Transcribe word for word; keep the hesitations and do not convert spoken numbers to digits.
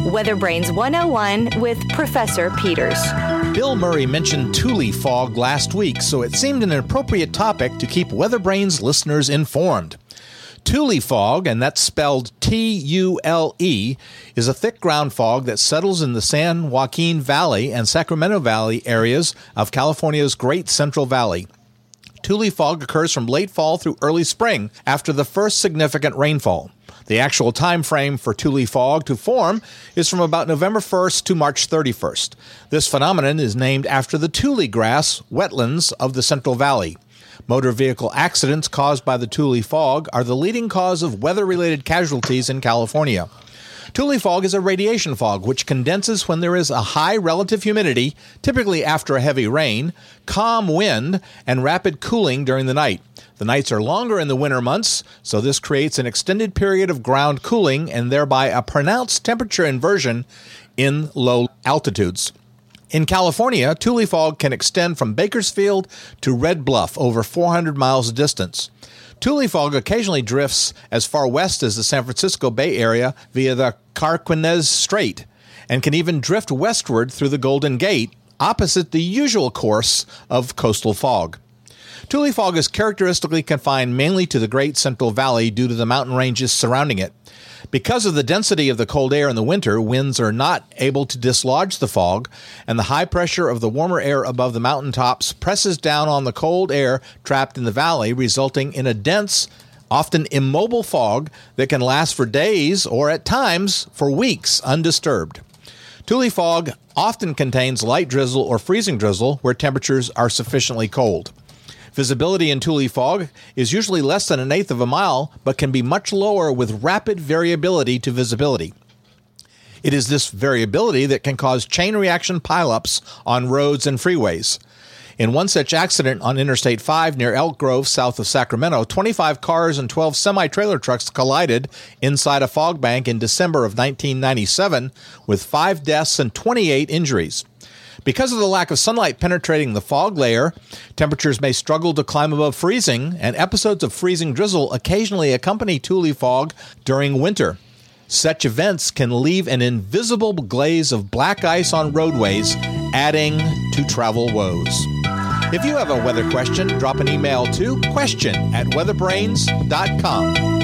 Weather Brains one oh one with Professor Peters. Bill Murray mentioned Tule fog last week, so it seemed an appropriate topic to keep Weather Brains listeners informed. Tule fog, and that's spelled T U L E, is a thick ground fog that settles in the San Joaquin Valley and Sacramento Valley areas of California's Great Central Valley. Tule fog occurs from late fall through early spring after the first significant rainfall. The actual time frame for Tule fog to form is from about November first to March thirty-first. This phenomenon is named after the Tule grass wetlands of the Central Valley. Motor vehicle accidents caused by the Tule fog are the leading cause of weather-related casualties in California. Tule fog is a radiation fog which condenses when there is a high relative humidity, typically after a heavy rain, calm wind, and rapid cooling during the night. The nights are longer in the winter months, so this creates an extended period of ground cooling and thereby a pronounced temperature inversion in low altitudes. In California, Tule fog can extend from Bakersfield to Red Bluff, over four hundred miles distance. Tule fog occasionally drifts as far west as the San Francisco Bay Area via the Carquinez Strait, and can even drift westward through the Golden Gate, opposite the usual course of coastal fog. Tule fog is characteristically confined mainly to the Great Central Valley due to the mountain ranges surrounding it. Because of the density of the cold air in the winter, winds are not able to dislodge the fog, and the high pressure of the warmer air above the mountaintops presses down on the cold air trapped in the valley, resulting in a dense, often immobile fog that can last for days or, at times, for weeks undisturbed. Tule fog often contains light drizzle or freezing drizzle where temperatures are sufficiently cold. Visibility in Tule fog is usually less than an eighth of a mile, but can be much lower with rapid variability to visibility. It is this variability that can cause chain reaction pileups on roads and freeways. In one such accident on Interstate five near Elk Grove, south of Sacramento, twenty-five cars and twelve semi-trailer trucks collided inside a fog bank in December of nineteen ninety-seven, with five deaths and twenty-eight injuries. Because of the lack of sunlight penetrating the fog layer, temperatures may struggle to climb above freezing, and episodes of freezing drizzle occasionally accompany Tule fog during winter. Such events can leave an invisible glaze of black ice on roadways, adding to travel woes. If you have a weather question, drop an email to question at weatherbrains dot com.